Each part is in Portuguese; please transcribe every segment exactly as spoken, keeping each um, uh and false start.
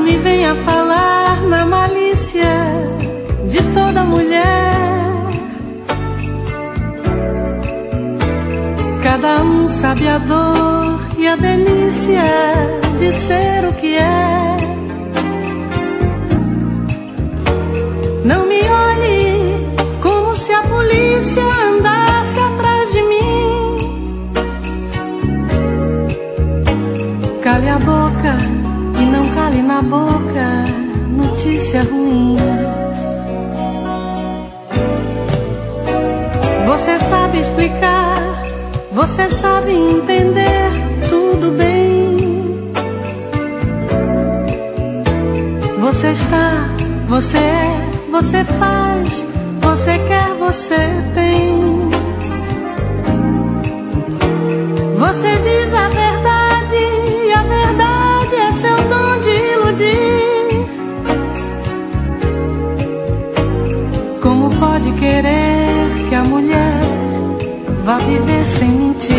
me venha falar na malícia de toda mulher. Cada um sabe a dor e a delícia de ser o que é. Não me olhe como se a polícia andasse atrás de mim. Cale a boca e não cale na boca notícia ruim. Você sabe explicar, você sabe entender tudo bem. Você está, você é, você faz, você quer, você tem. Você diz a verdade e a verdade é seu dom de iludir. Como pode querer que a mulher vá viver sem mentir?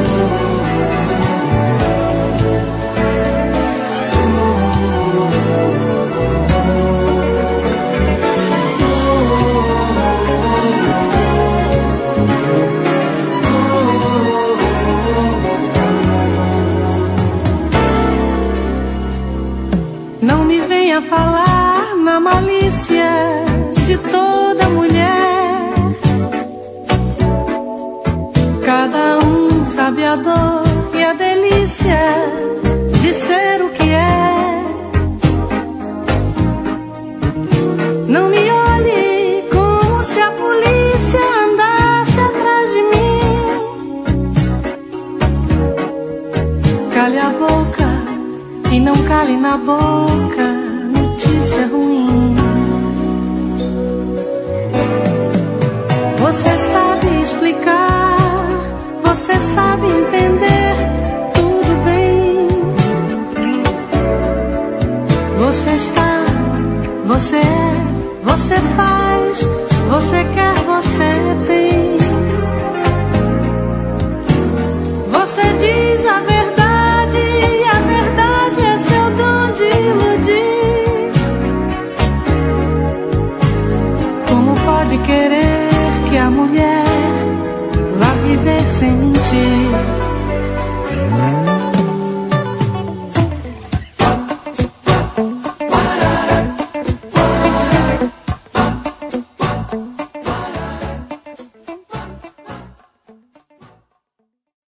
Não me venha falar na malícia de toda mulher. Cada um sabe a dor e a delícia de ser o que é. Não me olhe como se a polícia andasse atrás de mim. Cale a boca e não cale na boca notícia ruim. Você sabe explicar, você sabe entender tudo bem. Você está, você é, você faz, você quer, você tem. Você diz a verdade e a verdade é seu dom de iludir. Como pode querer que a mulher vá viver sem mentir?